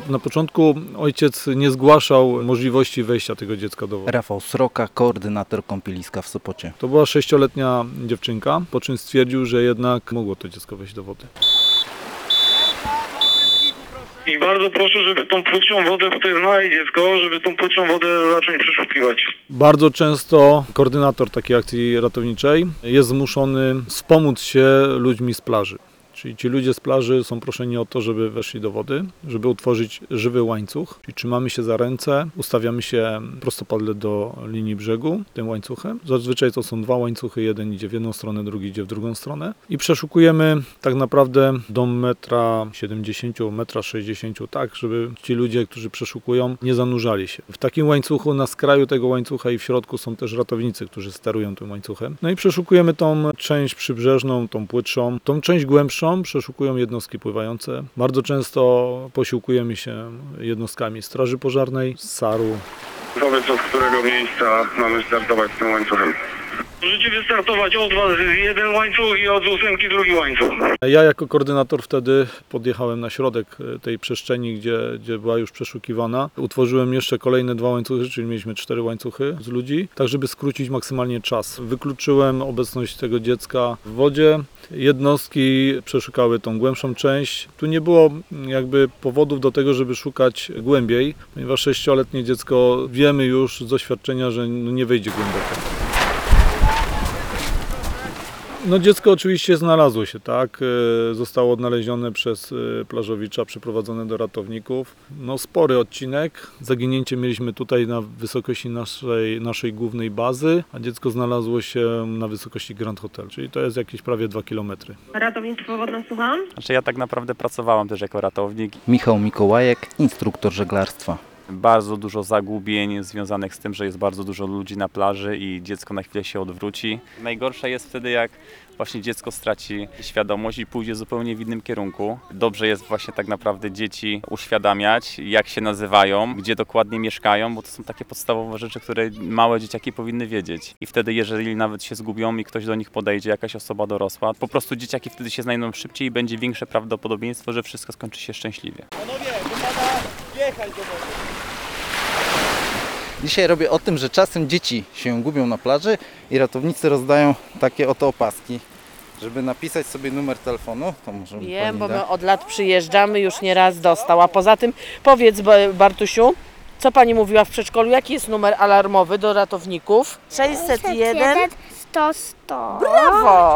Na początku ojciec nie zgłaszał możliwości wejścia tego dziecka do wody. Rafał Sroka, koordynator kąpieliska w Sopocie. To była 6-letnia dziewczynka, po czym stwierdził, że jednak mogło to dziecko wejść do wody. I bardzo proszę, żeby tą płytszą wodę tutaj znaleźć dziecko, żeby tą płytszą wodę zacząć przeszukiwać. Bardzo często koordynator takiej akcji ratowniczej jest zmuszony wspomóc się ludźmi z plaży. Czyli ci ludzie z plaży są proszeni o to, żeby weszli do wody, żeby utworzyć żywy łańcuch. Czyli trzymamy się za ręce, ustawiamy się prostopadle do linii brzegu tym łańcuchem. Zazwyczaj to są 2 łańcuchy, jeden idzie w jedną stronę, drugi idzie w drugą stronę. I przeszukujemy tak naprawdę do 1,70 m, 1,60 m, tak, żeby ci ludzie, którzy przeszukują, nie zanurzali się. W takim łańcuchu, na skraju tego łańcucha i w środku są też ratownicy, którzy sterują tym łańcuchem. No i przeszukujemy tą część przybrzeżną, tą płytszą, tą część głębszą, przeszukują jednostki pływające. Bardzo często posiłkujemy się jednostkami straży pożarnej, SAR-u. Wobec od którego miejsca mamy startować z tym łańcuchem? Możecie wystartować od was jeden łańcuch i od 8 drugi łańcuch. Ja jako koordynator wtedy podjechałem na środek tej przestrzeni, gdzie była już przeszukiwana. Utworzyłem jeszcze kolejne 2 łańcuchy, czyli mieliśmy 4 łańcuchy z ludzi, tak żeby skrócić maksymalnie czas. Wykluczyłem obecność tego dziecka w wodzie. Jednostki przeszukały tą głębszą część. Tu nie było jakby powodów do tego, żeby szukać głębiej, ponieważ 6-letnie dziecko wiemy już z doświadczenia, że nie wejdzie głęboko. No dziecko oczywiście znalazło się, tak, zostało odnalezione przez plażowicza, przyprowadzone do ratowników. No spory odcinek, zaginięcie mieliśmy tutaj na wysokości naszej głównej bazy, a dziecko znalazło się na wysokości Grand Hotel, czyli to jest jakieś prawie 2 km. Ratownictwo wodne, słucham? Znaczy ja tak naprawdę pracowałem też jako ratownik. Michał Mikołajek, instruktor żeglarstwa. Bardzo dużo zagubień związanych z tym, że jest bardzo dużo ludzi na plaży i dziecko na chwilę się odwróci. Najgorsze jest wtedy, jak właśnie dziecko straci świadomość i pójdzie zupełnie w innym kierunku. Dobrze jest właśnie tak naprawdę dzieci uświadamiać, jak się nazywają, gdzie dokładnie mieszkają, bo to są takie podstawowe rzeczy, które małe dzieciaki powinny wiedzieć. I wtedy, jeżeli nawet się zgubią i ktoś do nich podejdzie, jakaś osoba dorosła, po prostu dzieciaki wtedy się znajdą szybciej i będzie większe prawdopodobieństwo, że wszystko skończy się szczęśliwie. Dzisiaj robię o tym, że czasem dzieci się gubią na plaży i ratownicy rozdają takie oto opaski. Żeby napisać sobie numer telefonu, to może Wiem, bo my od lat przyjeżdżamy, już nieraz dostał. A poza tym powiedz, Bartusiu, co pani mówiła w przedszkolu, jaki jest numer alarmowy do ratowników? 601 100 100. Brawo!